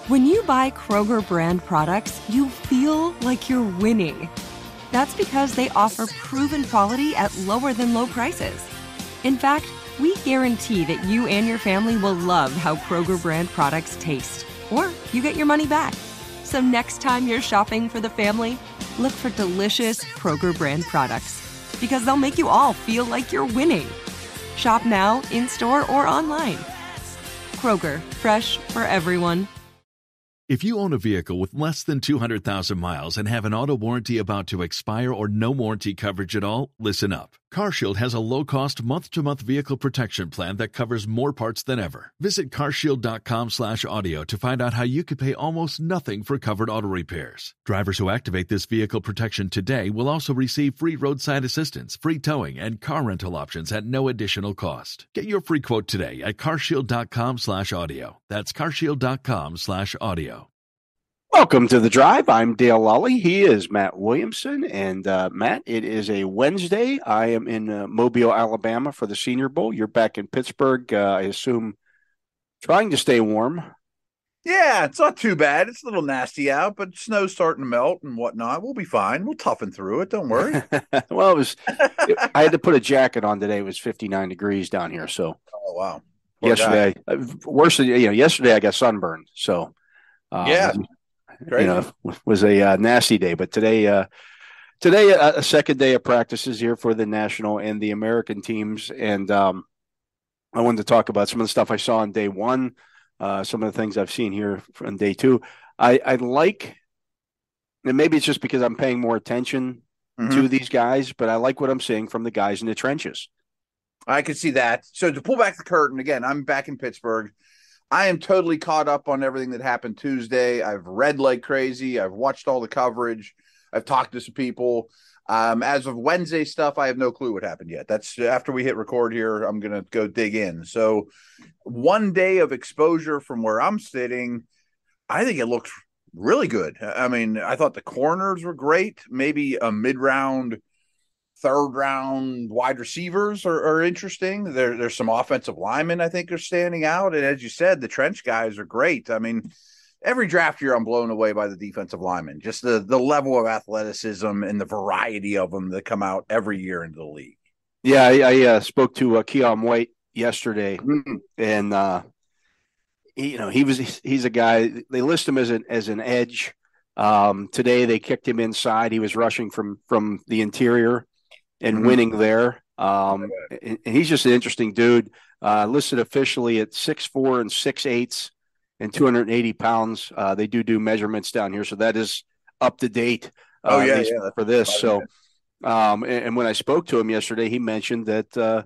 When you buy Kroger brand products, you feel like you're winning. That's because they offer proven quality at lower than low prices. In fact, we guarantee that you and your family will love how Kroger brand products taste, or you get your money back. So next time you're shopping for the family, look for delicious Kroger brand products, because they'll make you all feel like you're winning. Shop now, in-store, or online. Kroger, fresh for everyone. If you own a vehicle with less than 200,000 miles and have an auto warranty about to expire or no warranty coverage at all, listen up. CarShield has a low-cost month-to-month vehicle protection plan that covers more parts than ever. Visit carshield.com/audio to find out how you could pay almost nothing for covered auto repairs. Drivers who activate this vehicle protection today will also receive free roadside assistance, free towing, and car rental options at no additional cost. Get your free quote today at carshield.com/audio. That's carshield.com/audio. Welcome to The Drive. I'm Dale Lally. He is Matt Williamson. And Matt, it is a Wednesday. I am in Mobile, Alabama for the Senior Bowl. You're back in Pittsburgh, I assume, trying to stay warm. Yeah, it's not too bad. It's a little nasty out, but snow's starting to melt and whatnot. We'll be fine. We'll toughen through it. Don't worry. Well, I had to put a jacket on today. It was 59 degrees down here. So, oh, wow. Yesterday, worse than, yesterday I got sunburned. So, yeah. Was a nasty day, but today a second day of practices here for the national and the American teams, and I wanted to talk about some of the stuff I saw on day one, some of the things I've seen here on day two. I like, and maybe it's just because I'm paying more attention to these guys, but I like what I'm seeing from the guys in the trenches. I could see that. So to pull back the curtain again, I'm back in Pittsburgh. I am totally caught up on everything that happened Tuesday. I've read like crazy. I've watched all the coverage. I've talked to some people. As of Wednesday stuff, I have no clue what happened yet. That's after we hit record here. I'm going to go dig in. So one day of exposure from where I'm sitting, I think it looks really good. I mean, I thought the corners were great. Maybe a mid-round, third-round wide receivers are interesting. There's some offensive linemen I think are standing out. And as you said, the trench guys are great. I mean, every draft year I'm blown away by the defensive linemen, just the level of athleticism and the variety of them that come out every year into the league. Yeah, I spoke to Keon White yesterday, and he's a guy, they list him as an edge. Today they kicked him inside. He was rushing from the interior and winning there. And he's just an interesting dude. Listed officially at 6'4" and 6'8" and 280 pounds. They do measurements down here, so that is up to date. For this. So, and when I spoke to him yesterday, he mentioned that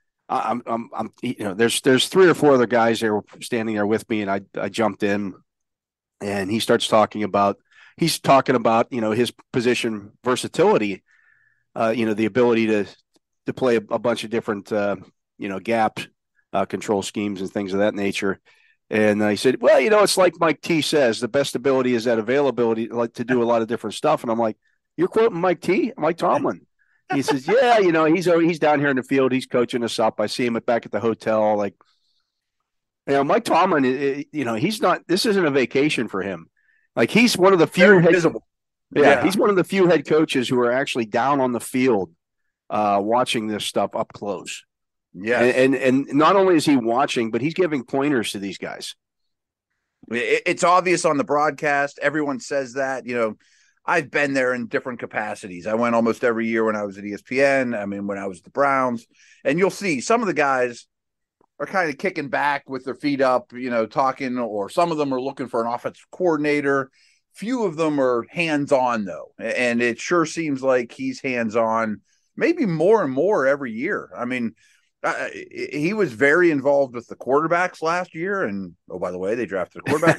there's 3 or 4 other guys there standing there with me, and I jumped in, and he starts talking about his position versatility. The ability to play a bunch of different, gap control schemes and things of that nature. And he said, well, it's like Mike T says, the best ability is that availability, like to do a lot of different stuff. And I'm like, you're quoting Mike Tomlin. He says, yeah, he's down here in the field. He's coaching us up. I see him back at the hotel. Like, Mike Tomlin, he's not, this isn't a vacation for him. Like, he's one of the few he's one of the few head coaches who are actually down on the field watching this stuff up close. Yeah. And not only is he watching, but he's giving pointers to these guys. It's obvious on the broadcast. Everyone says that. I've been there in different capacities. I went almost every year when I was at ESPN. I mean, when I was at the Browns. And you'll see some of the guys are kind of kicking back with their feet up, talking, or some of them are looking for an offensive coordinator. Few of them are hands-on, though. And it sure seems like he's hands-on, maybe more and more every year. I mean, he was very involved with the quarterbacks last year, and by the way, they drafted a quarterback.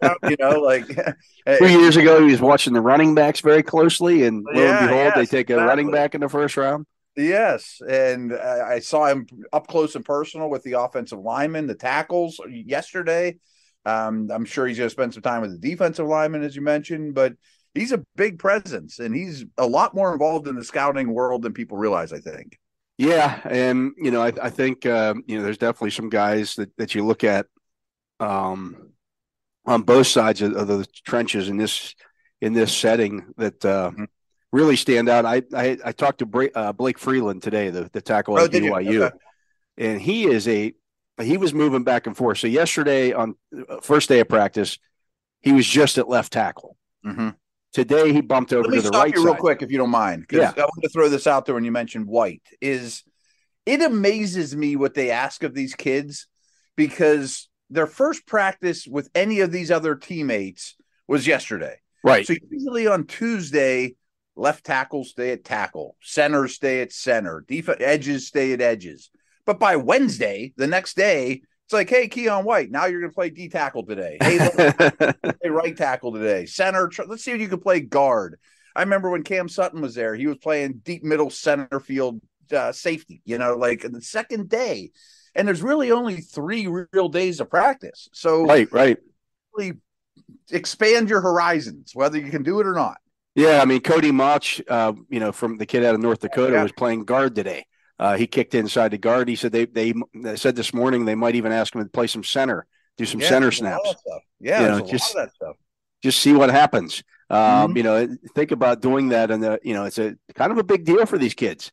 2 years ago, he was watching the running backs very closely, and lo and behold, they take a running back in the first round. Yes, and I saw him up close and personal with the offensive linemen, the tackles yesterday. I'm sure he's going to spend some time with the defensive linemen, as you mentioned, but he's a big presence, and he's a lot more involved in the scouting world than people realize, I think. Yeah, and I think there's definitely some guys that you look at. on both sides of the trenches in this setting that really stand out. I talked to Blake Freeland today, the tackle at BYU, okay. And he was moving back and forth. So yesterday on first day of practice, he was just at left tackle. Mm-hmm. Today he bumped over to the right side. Let me stop you real quick if you don't mind, because yeah. I want to throw this out there when you mentioned White. It amazes me what they ask of these kids, because their first practice with any of these other teammates was yesterday. Right. So usually on Tuesday, left tackles stay at tackle, centers stay at center, edges stay at edges. But by Wednesday, the next day, it's like, hey, Keon White, now you're going to play D tackle today. Hey, play right tackle today. Center, let's see if you can play guard. I remember when Cam Sutton was there, he was playing deep middle center field safety, like the second day. And there's really only 3 real days of practice. So right. Really expand your horizons, whether you can do it or not. Yeah, I mean, Cody Mach, from the kid out of North Dakota, was playing guard today. He kicked inside the guard. He said they said this morning they might even ask him to play some center, do some center snaps. Yeah, a lot of that stuff. Just see what happens. Think about doing that, and it's a kind of a big deal for these kids.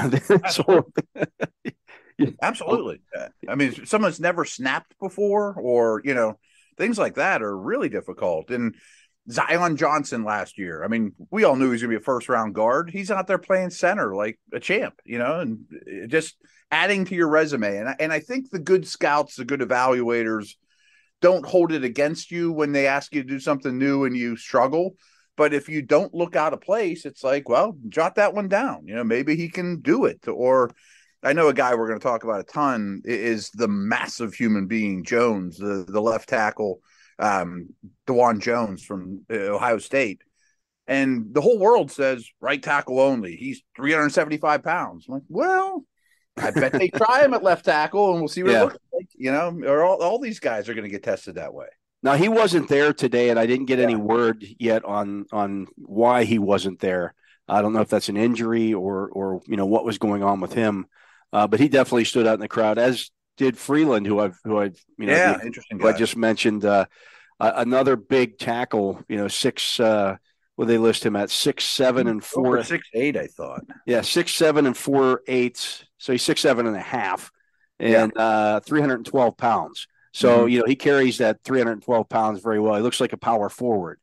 Absolutely. I mean, someone's never snapped before, or things like that are really difficult. And Zion Johnson last year, I mean, we all knew he was going to be a first-round guard. He's out there playing center like a champ, and just adding to your resume. And I think the good scouts, the good evaluators, don't hold it against you when they ask you to do something new and you struggle. But if you don't look out of place, it's like, well, jot that one down. Maybe he can do it. Or I know a guy we're going to talk about a ton is the massive human being, Jones, the left tackle, DeJuan Jones from Ohio State. And the whole world says right tackle only. He's 375 pounds. I'm like, well, I bet they try him at left tackle and we'll see what it looks like, or all these guys are going to get tested that way. Now, he wasn't there today, and I didn't get any word yet on why he wasn't there. I don't know if that's an injury or what was going on with him, but he definitely stood out in the crowd, as did Freeland, who interesting guy. I just mentioned. Another big tackle, 6. What they list him at 6'7" and 4 6'8", I thought. Yeah, 6'7" and 4/8. So he's 6'7" and a half, and 312 pounds. So, he carries that 312 pounds very well. He looks like a power forward.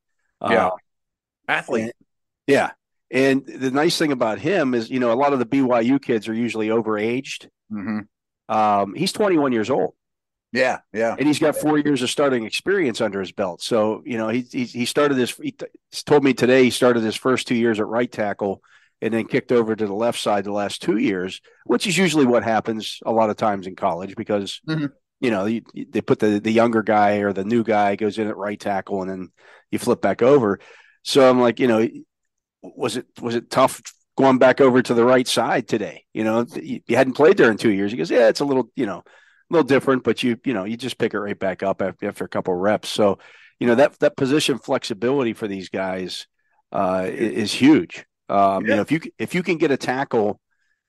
Athlete. And the nice thing about him is, a lot of the BYU kids are usually overaged. Mm-hmm. He's 21 years old. Yeah. And he's got 4 years of starting experience under his belt. So, he started this. He told me today he started his first 2 years at right tackle and then kicked over to the left side the last 2 years, which is usually what happens a lot of times in college because – they put the younger guy or the new guy goes in at right tackle and then you flip back over. So I'm like, was it tough going back over to the right side today? You hadn't played there in 2 years. He goes, yeah, it's a little different, but you just pick it right back up after a couple of reps. So, that position flexibility for these guys is huge. If you can get a tackle,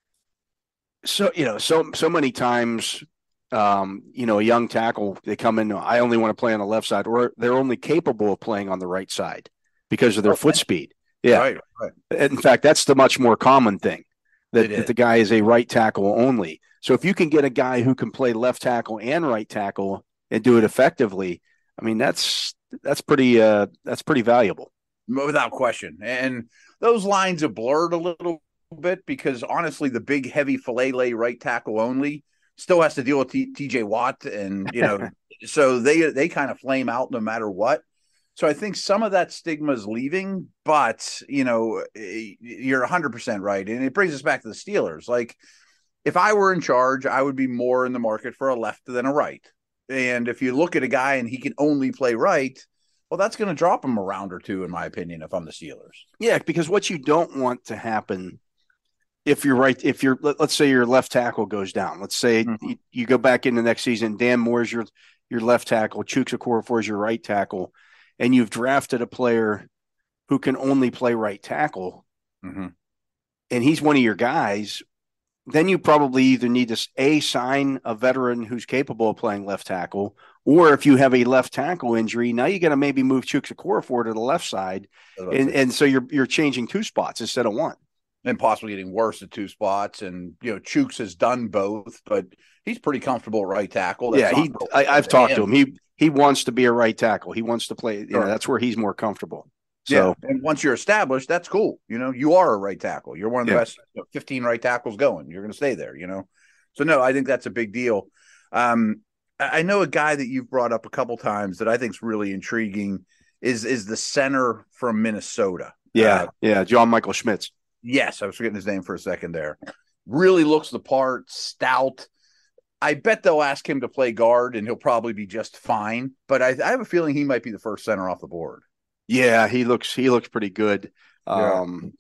so many times, a young tackle, they come in, I only want to play on the left side, or they're only capable of playing on the right side because of their foot speed. Yeah. Right. In fact, that's the much more common thing that the guy is a right tackle only. So if you can get a guy who can play left tackle and right tackle and do it effectively, I mean, that's pretty valuable. Without question. And those lines have blurred a little bit because honestly, the big heavy filet right tackle only still has to deal with TJ Watt, and so they kind of flame out no matter what. So I think some of that stigma is leaving, but you're 100% right, and it brings us back to the Steelers. Like, if I were in charge, I would be more in the market for a left than a right. And if you look at a guy and he can only play right, well, that's going to drop him a round or two, in my opinion, if I'm the Steelers. Yeah, because what you don't want to happen. If let's say your left tackle goes down, let's say you go back in the next season, Dan Moore's your left tackle, Chuks Okorafor is your right tackle, and you've drafted a player who can only play right tackle, and he's one of your guys, then you probably either need to sign a veteran who's capable of playing left tackle, Or if you have a left tackle injury, now you got to maybe move Chuks Okorafor to the left side, and so you're changing 2 spots instead of 1, and possibly getting worse at 2 spots. And Chuks has done both, but he's pretty comfortable at right tackle. I've talked to him. He wants to be a right tackle. He wants to play. That's where he's more comfortable. So, and once you're established, that's cool. You are a right tackle. You're one of the best 15 right tackles going. You're going to stay there. So no, I think that's a big deal. I know a guy that you've brought up a couple times that I think is really intriguing is the center from Minnesota. John Michael Schmitz. Yes, I was forgetting his name for a second there. Really looks the part, stout. I bet they'll ask him to play guard, and he'll probably be just fine. But I have a feeling he might be the first center off the board. Yeah, he looks pretty good. And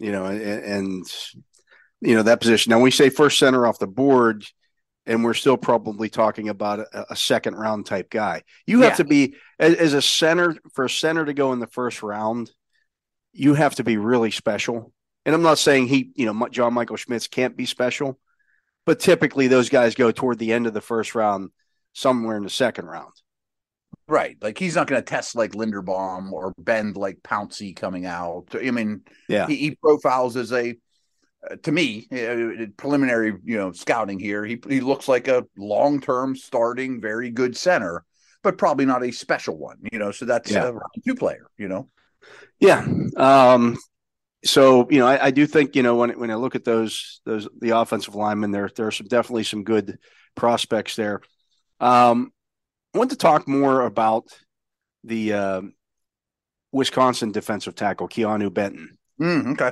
that position. Now we say first center off the board, and we're still probably talking about a second round type guy. You have to be as a center, for a center to go in the first round, you have to be really special. And I'm not saying John Michael Schmitz can't be special, but typically those guys go toward the end of the first round, somewhere in the second round. Right. Like he's not going to test like Linderbaum or bend like Pouncey coming out. I mean, he profiles as to me, preliminary, scouting here. He looks like a long-term starting, very good center, but probably not a special one, so that's a round 2 player, Yeah. So, I do think, when I look at the offensive linemen, there are definitely some good prospects there. I want to talk more about the Wisconsin defensive tackle, Keanu Benton. Okay.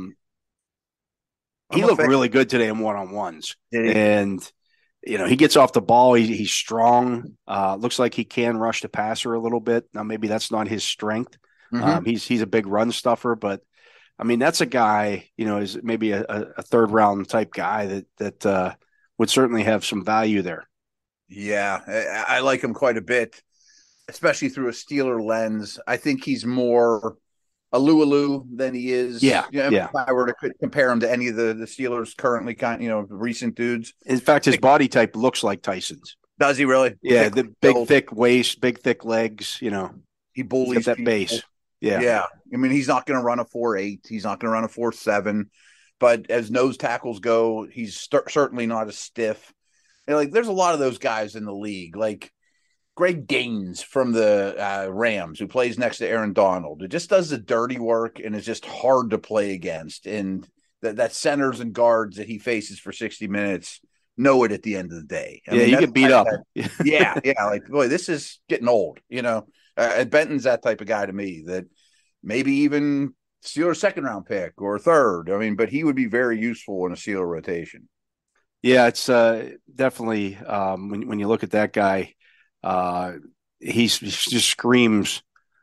He looked really good today in one-on-ones. And, he gets off the ball. He's strong. Looks like he can rush the passer a little bit. Now, maybe that's not his strength. He's a big run stuffer, but I mean, that's a guy, is maybe a third round type guy that would certainly have some value there. Yeah, I like him quite a bit, especially through a Steeler lens. I think he's more Alu than he is. If I were to compare him to any of the Steelers currently, recent dudes. In fact, his body type looks like Tyson's. Does he really? Yeah, the big, thick waist, big, thick legs. He bullies that base. Yeah. I mean, he's not going to run a 4.8. He's not going to run a 4.7. But as nose tackles go, he's certainly not as stiff. And there's a lot of those guys in the league, like Greg Gaines from the Rams, who plays next to Aaron Donald. It just does the dirty work and is just hard to play against. And that centers and guards that he faces for 60 minutes know it at the end of the day. I mean, you get beat up. Boy, this is getting old, Benton's that type of guy to me that maybe even Steelers second round pick or third. I mean, but he would be very useful in a Steeler rotation. Yeah, it's definitely when you look at that guy, he just screams,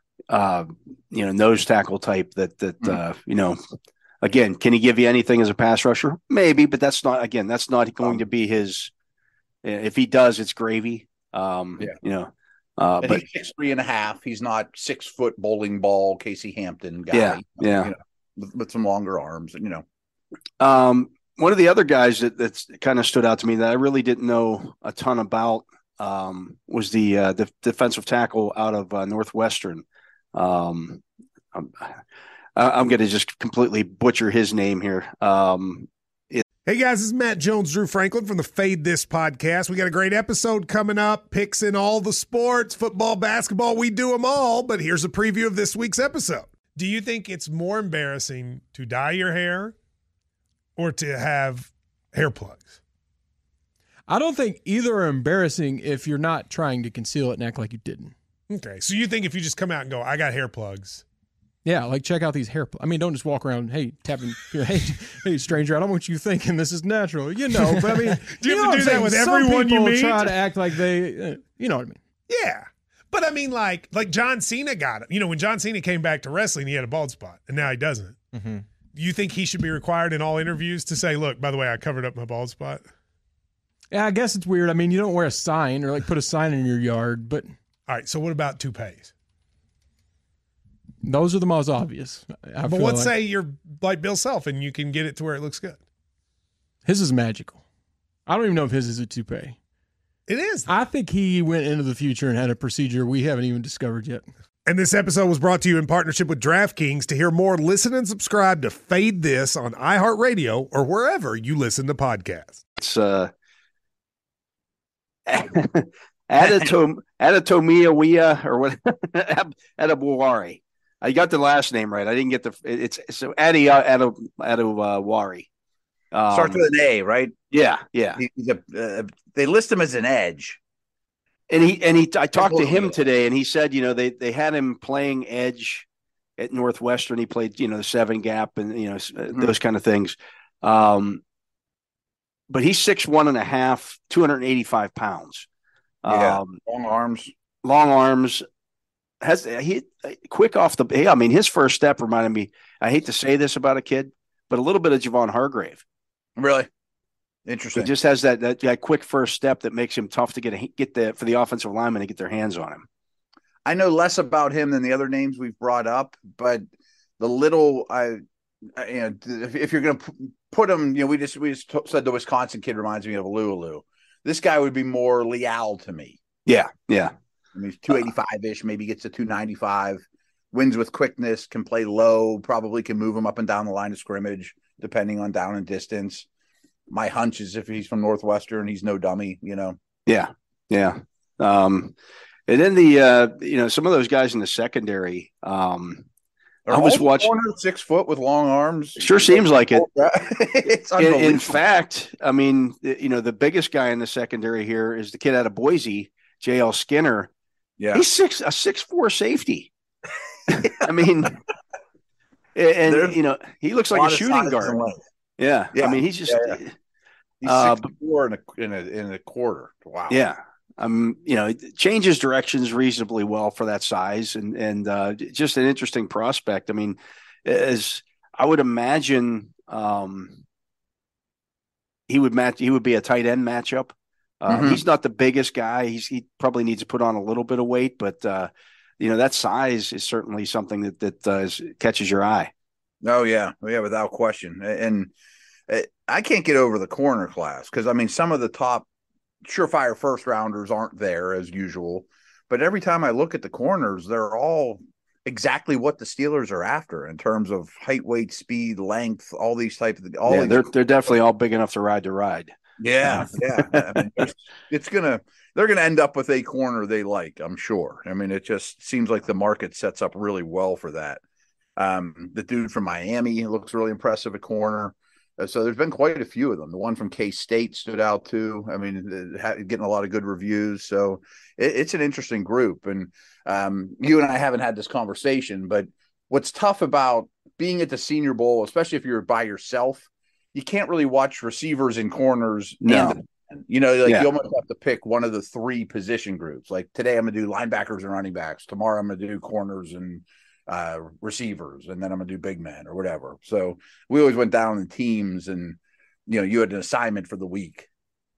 nose tackle type that again, can he give you anything as a pass rusher? Maybe, but that's not going to be his. If he does, it's gravy. But he's 6'3.5". He's not 6 foot bowling ball Casey Hampton guy. With some longer arms, One of the other guys that's kind of stood out to me that I really didn't know a ton about was the defensive tackle out of Northwestern. I'm going to just completely butcher his name here. Hey guys, this is Matt Jones, Drew Franklin from the Fade This podcast. We got a great episode coming up, picks in all the sports, football, basketball, we do them all, but here's a preview of this week's episode. Do you think it's more embarrassing to dye your hair or to have hair plugs? I don't think either are embarrassing if you're not trying to conceal it and act like you didn't. Okay, so you think if you just come out and go, I got hair plugs. Yeah, check out these hair plugs. I mean, don't just walk around, tapping, hey, stranger, I don't want you thinking this is natural, but I mean. Do you have to do that with everyone you meet? Some people try to act like they, you know what I mean? Yeah. But I mean, like John Cena got it. When John Cena came back to wrestling, he had a bald spot, and now he doesn't. Mm-hmm. You think he should be required in all interviews to say, look, by the way, I covered up my bald spot? Yeah, I guess it's weird. I mean, you don't wear a sign or put a sign in your yard, but. All right, so what about toupees? Those are the most obvious. But let's say you're like Bill Self and you can get it to where it looks good. His is magical. I don't even know if his is a toupee. It is. I think he went into the future and had a procedure we haven't even discovered yet. And this episode was brought to you in partnership with DraftKings. To hear more, listen and subscribe to Fade This on iHeartRadio or wherever you listen to podcasts. It's Adetomiya or what? Adewari. I got the last name right. I didn't get it's so Adewari. Starts with an A, right? Yeah. They list him as an edge. And I talked to him today, and he said, they had him playing edge at Northwestern. He played, the 7 gap and those kind of things. But he's 6'1.5", 285 pounds. Long arms. He quick off the. I mean, his first step reminded me. I hate to say this about a kid, but a little bit of Javon Hargrave. Really interesting. He just has that quick first step that makes him tough to get for the offensive lineman to get their hands on him. I know less about him than the other names we've brought up, but the little if you're going to put him, we just said the Wisconsin kid reminds me of Alualu. This guy would be more Leal to me. Yeah. I mean, he's 285-ish, maybe gets to 295, wins with quickness, can play low, probably can move him up and down the line of scrimmage, depending on down and distance. My hunch is if he's from Northwestern, he's no dummy, Yeah. And then some of those guys in the secondary, I was watching 6 foot with long arms. Sure seems like it. It's in fact, I mean, the biggest guy in the secondary here is the kid out of Boise, JL Skinner. Yeah. He's a 6'4" safety. I mean, and he looks like a shooting guard. Yeah. I mean, he's just he's 6'4" in a quarter. Wow. Yeah. It changes directions reasonably well for that size and just an interesting prospect. I mean, as I would imagine, he would be a tight end matchup. He's not the biggest guy. He probably needs to put on a little bit of weight, but that size is certainly something that catches your eye. Oh yeah, without question. And I can't get over the corner class because some of the top surefire first rounders aren't there as usual, but every time I look at the corners, they're all exactly what the Steelers are after in terms of height, weight, speed, length, all these types of. They're definitely all big enough to ride. Yeah. They're gonna end up with a corner they like, I'm sure. It just seems like the market sets up really well for that. The dude from Miami looks really impressive at corner. So there's been quite a few of them. The one from K-State stood out too. Getting a lot of good reviews. So it's an interesting group. And you and I haven't had this conversation, but what's tough about being at the Senior Bowl, especially if you're by yourself, you can't really watch receivers and corners. No. You almost have to pick one of the 3 position groups. Like today I'm going to do linebackers and running backs. Tomorrow I'm going to do corners and receivers, and then I'm gonna do big men or whatever. So we always went down in teams, and you had an assignment for the week.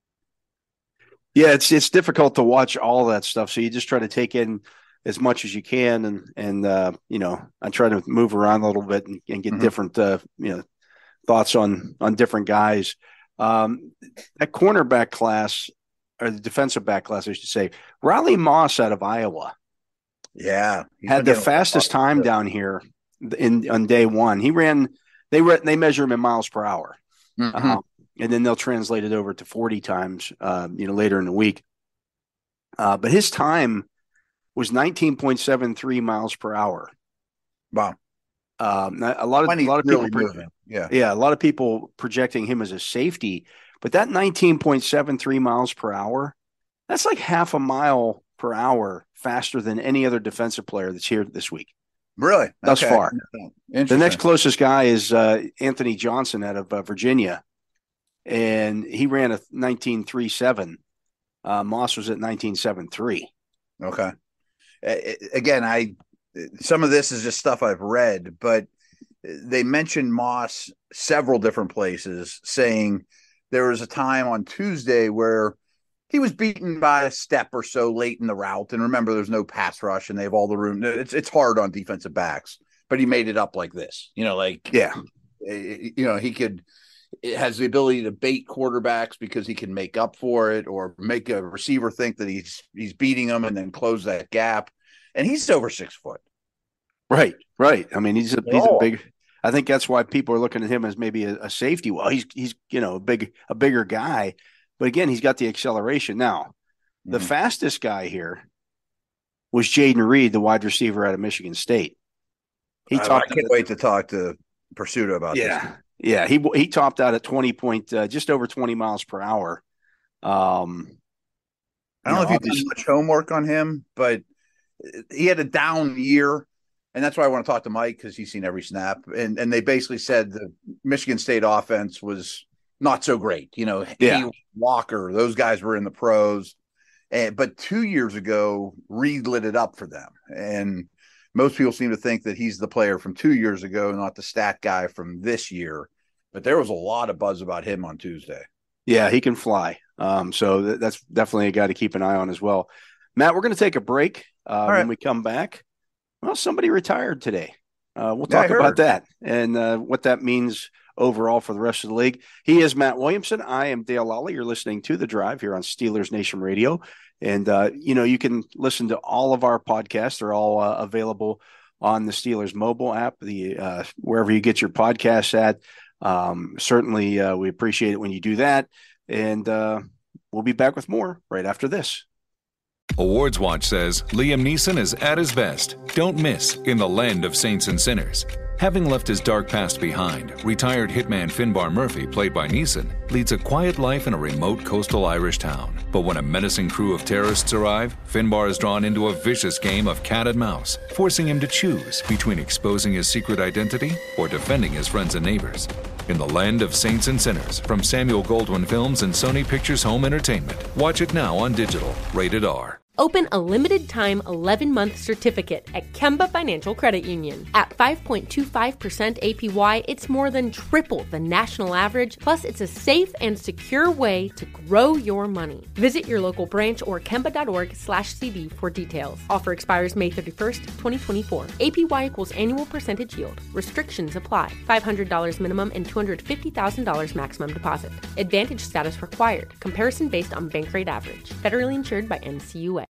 Yeah, it's difficult to watch all that stuff, so you just try to take in as much as you can, and I try to move around a little bit and get different thoughts on different guys. That cornerback class, or the defensive back class, I should say, Riley Moss out of Iowa. Yeah, had the fastest time down here on day one. They measure him in miles per hour, and then they'll translate it over to 40 times, later in the week. But his time was 19.73 miles per hour. Wow. A lot of people, a lot of people projecting him as a safety, but that 19.73 miles per hour, that's like half a mile per hour faster than any other defensive player that's here this week. Really? Thus far. The next closest guy is Anthony Johnson out of Virginia, and he ran a 19.37. Moss was at 19.73. Okay. Again, some of this is just stuff I've read, but they mentioned Moss several different places, saying there was a time on Tuesday where he was beaten by a step or so late in the route. And remember, there's no pass rush and they have all the room. It's hard on defensive backs, but he made it up like this, he could, it has the ability to bait quarterbacks because he can make up for it or make a receiver think that he's beating them and then close that gap. And he's over 6 foot. Right. I mean, he's a big. I think that's why people are looking at him as maybe a safety. Well, he's a bigger guy, but again, he's got the acceleration. Now, the fastest guy here was Jaden Reed, the wide receiver out of Michigan State. I can't wait to talk to Pursuta about this. Yeah, he topped out at just over 20 miles per hour. I don't know if you've done much homework on him, but he had a down year, and that's why I want to talk to Mike because he's seen every snap. And they basically said the Michigan State offense was not so great. He, Walker, those guys were in the pros. But 2 years ago, Reed lit it up for them. And most people seem to think that he's the player from 2 years ago, not the stat guy from this year. But there was a lot of buzz about him on Tuesday. Yeah, he can fly. So that's definitely a guy to keep an eye on as well. Matt, we're going to take a break. When we come back, well, somebody retired today. We'll talk about that and what that means overall for the rest of the league. He is Matt Williamson. I am Dale Lally. You're listening to The Drive here on Steelers Nation Radio. And, you can listen to all of our podcasts. They're all available on the Steelers mobile app, wherever you get your podcasts at. Certainly, we appreciate it when you do that. And we'll be back with more right after this. Awards Watch says Liam Neeson is at his best. Don't miss In the Land of Saints and Sinners. Having left his dark past behind, retired hitman Finbar Murphy, played by Neeson, leads a quiet life in a remote coastal Irish town. But when a menacing crew of terrorists arrive, Finbar is drawn into a vicious game of cat and mouse, forcing him to choose between exposing his secret identity or defending his friends and neighbors. In the Land of Saints and Sinners, from Samuel Goldwyn Films and Sony Pictures Home Entertainment. Watch it now on digital. Rated R. Open a limited-time 11-month certificate at Kemba Financial Credit Union. At 5.25% APY, it's more than triple the national average, plus it's a safe and secure way to grow your money. Visit your local branch or kemba.org/CD for details. Offer expires May 31st, 2024. APY equals annual percentage yield. Restrictions apply. $500 minimum and $250,000 maximum deposit. Advantage status required. Comparison based on bank rate average. Federally insured by NCUA.